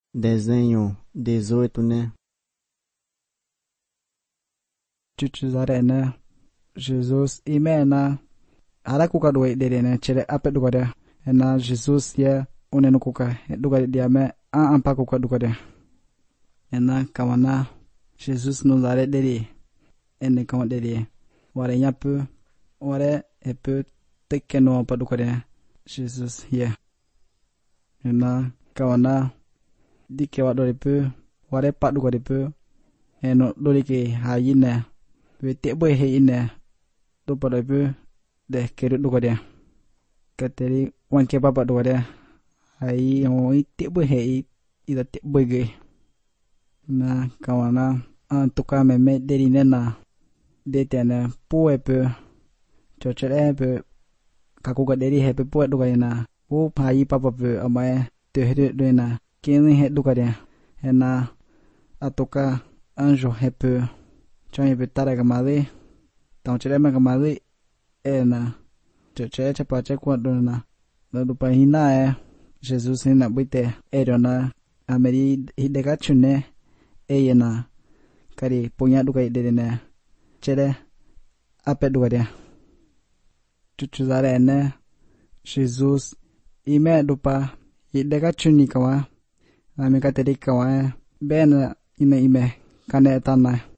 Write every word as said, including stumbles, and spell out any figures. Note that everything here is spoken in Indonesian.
Desenho dezoito, né? Chuchuzarena Jesus imena ara kuka duwe dede ne chere apet duka de ena Jesus ya une no kuka duka dia me a ampa kuka duka de ena kawana Jesus no zare dede ene kawan dede ware nyapu ware epe tekeno ampa duka de Jesus ya ena kawana dike wa dore pe ware pat duka de pe eno dore ke hayine we te boy he ine do pada pe de kere duka de kateri wan ke papa duka de ai o te boy he ida te boy ge na kawana antuka me me deri nena de tene po pe chochere pe kaku ga deri he pe po duka ina o pai papa pe amae te he de na kene he duka de ena atoka anjo he pe chai pe tara ga male tau chere ma ga male ena choche che pa che kwa do na na do pa hina e Jesus na buite erona ameri hidega chune eyena kari punya duka ide ne chere ape duka dia chuchu zare ne Jesus ime dupa hidega chuni kawa ame ka teri kawa bena ime ime kane tana